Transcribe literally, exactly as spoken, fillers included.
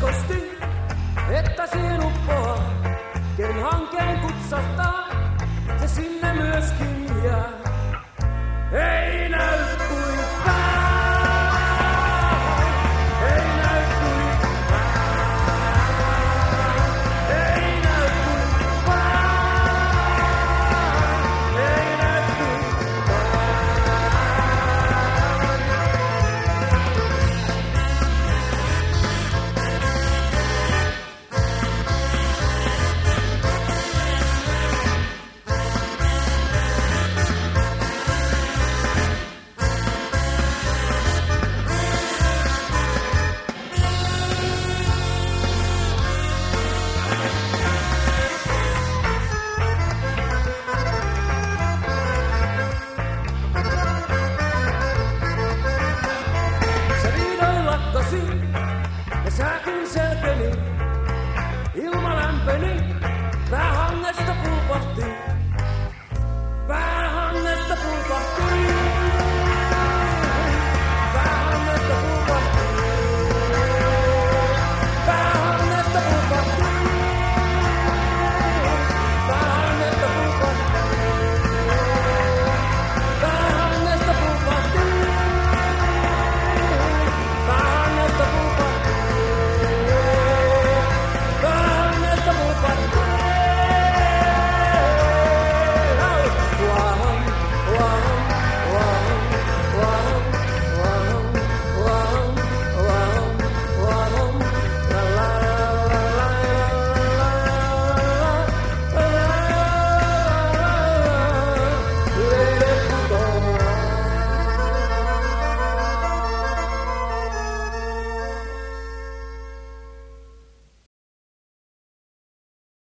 uskosti, että siihen uppoaa, ken hankeen kutsahtaa, se sinne myöskin jää. Ei näy kuin pää, ei näy kuin pää, ei näy kuin pää, ei näy kuin ja sääkin selkeni, ilma lämpeni, pää hangesta pulpahti.